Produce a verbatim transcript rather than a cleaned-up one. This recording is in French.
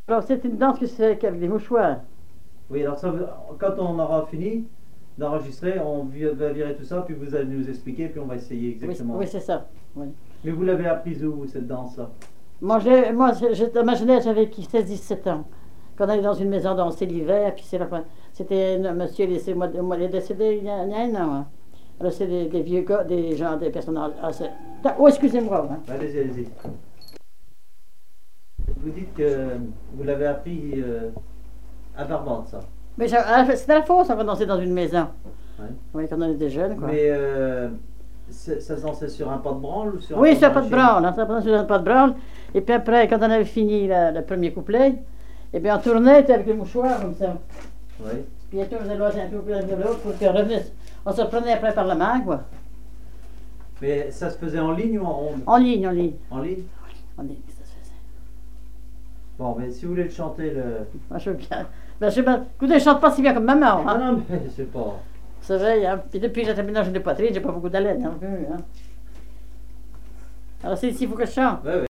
Alors c'est une danse qui se fait avec des mouchoirs. Oui, alors ça, quand on aura fini d'enregistrer, on va virer tout ça, puis vous allez nous expliquer, puis on va essayer exactement. Oui, oui c'est ça. Oui. Mais vous l'avez apprise où, cette danse-là? Moi, moi dans ma jeunesse, j'avais seize dix-sept ans. Quand on allait dans une maison danser l'hiver, puis c'est la fin. C'était un monsieur, il est décédé il y a, il y a un an. Hein. Alors c'est des, des vieux gars, des gens, des personnes assez... Oh, excusez-moi. Hein. Allez-y, allez-y. Vous dites que vous l'avez appris euh, à Barbade, ça. Mais c'était la fausse, on va danser dans une maison. Ouais. Oui, quand on était jeunes, quoi. Mais euh, ça se dansait sur un pas de branle ou sur oui, un sur un pas de branle. On dansait sur un pas de branle. Et puis après, quand on avait fini la, le premier couplet, et bien on tournait avec le mouchoir comme ça. Oui. Puis on tournait l'autre un peu plus de l'autre pour qu'on revenait. On se prenait après par la main, quoi. Mais ça se faisait en ligne ou en ronde? En ligne, en ligne. En ligne? En ligne, ça se faisait. Bon, mais si vous voulez le chanter, le... Moi, je veux bien. Ben, je ben, écoutez, je chante pas si bien comme maman. Hein. Non, non, mais je sais pas. Vous savez, hein. Puis depuis que j'ai terminé de poitrine, j'ai pas beaucoup d'haleine non plus. Hein. Alors c'est ici, il faut que je chante. Ouais, ouais.